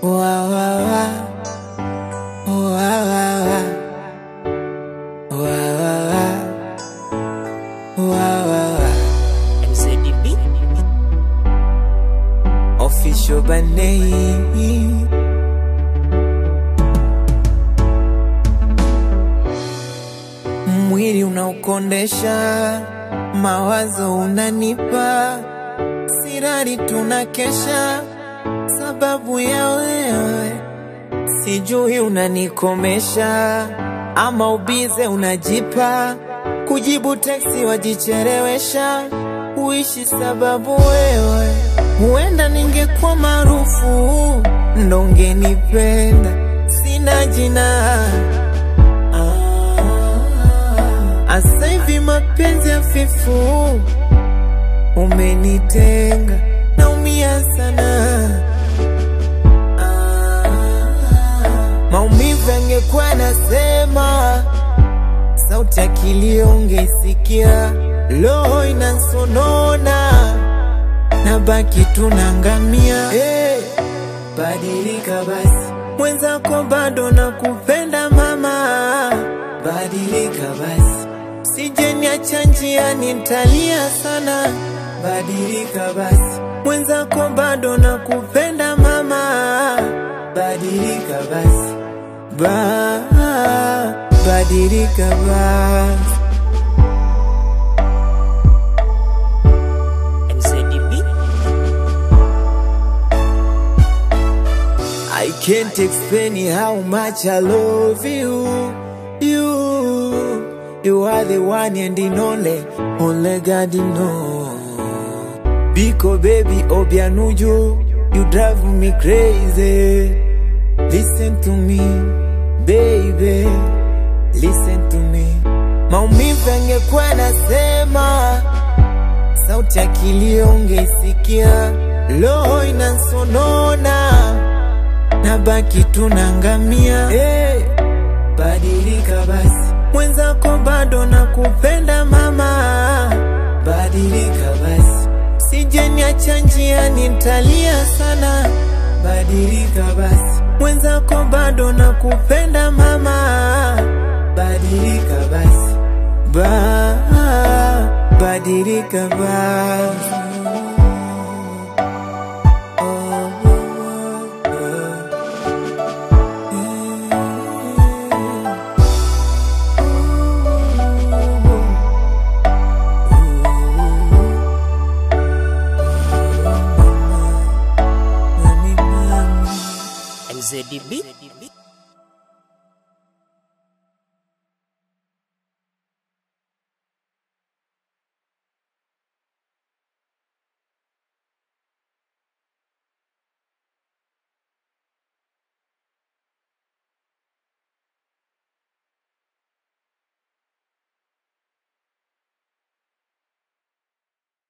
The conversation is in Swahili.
Wa wa wa, wa wa wa, wa wa wa, wa wa wa. MZDB Official Banei. Mwili unaukondesha, mawazo unanipa, sirari tunakesha sababu ya wewe. Sijui unanikomesha ama ubize unajipa, kujibu teksi wajichelewesha, uishi sababu wewe. Huenda ningekuwa maarufu ndo ungenipenda, sina jina. Asa hivi mapenzi hafifu, umenitenga naumia sana. Maumivu yangekuwa nasema, sauti ya kilio ungesikia. Roho inansonona, nabaki tunangamia. Hey, badilika basi, mwenzako bado nakupenda mama. Badilika basi, sije niacha njiani nitalia sana. Badilika basi, mwenzako bado nakupenda mama. Badilika basi, badilika basi. MZDB I can't explain how much I love you. You are the one and the only God knows. Biko baby Obianuju, you drive me crazy. Listen to me, baby, listen to me. Maumivu yangekuwa nasema, sauti ya kilio ungesikia. Roho inansonona, nabaki tunangamia. Hey, badilika basi, mwenzako bado nakupenda mama. Badilika basi, sije niacha njiani nitalia sana. Badilika basi, mwenzako bado nakupenda mama. Badilika basi, badilika basi. MZDB